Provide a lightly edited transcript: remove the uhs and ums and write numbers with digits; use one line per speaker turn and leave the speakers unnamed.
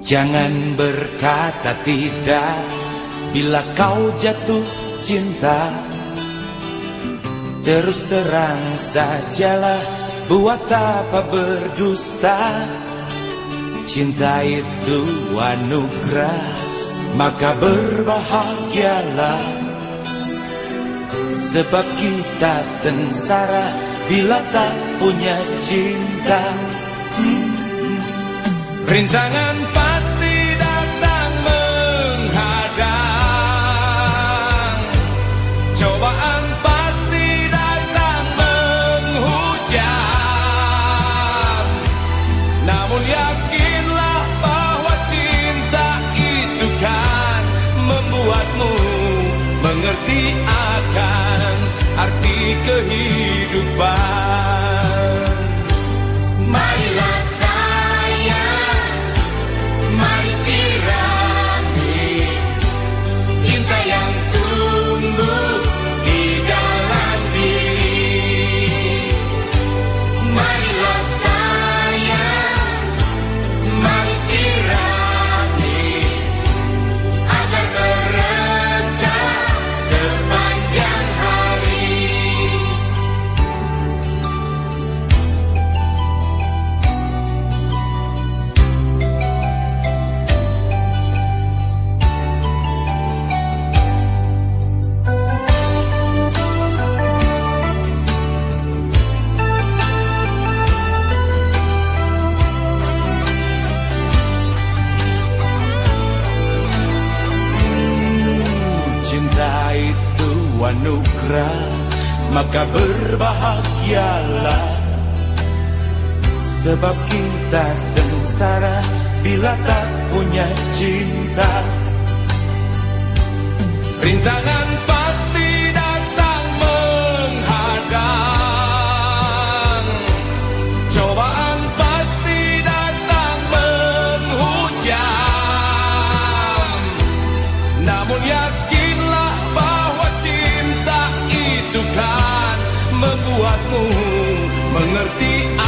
Jangan berkata tidak bila kau jatuh cinta. Terus terang sajalah, buat apa berdusta. Cinta itu anugerah, maka berbahagialah. Sebab kita sengsara bila tak punya cinta. Rintangan pasti datang menghadang, cobaan pasti datang menghujam. Namun yakinlah bahwa cinta itu kan membuatmu mengerti akan arti kehidupan. Marilah sayang, mari sirami cinta yang tumbuh di dalam diri. Marilah sayang, mari sirami agar merekah sepanjang hari. Cinta itu anugerah, maka berbahagialah. Sebab kita sengsara bila tak punya cinta. Rintangan pasti datang menghadang, cobaan pasti datang menghujam. Namun yakinlah bahwa cinta itu kan membuatmu mengerti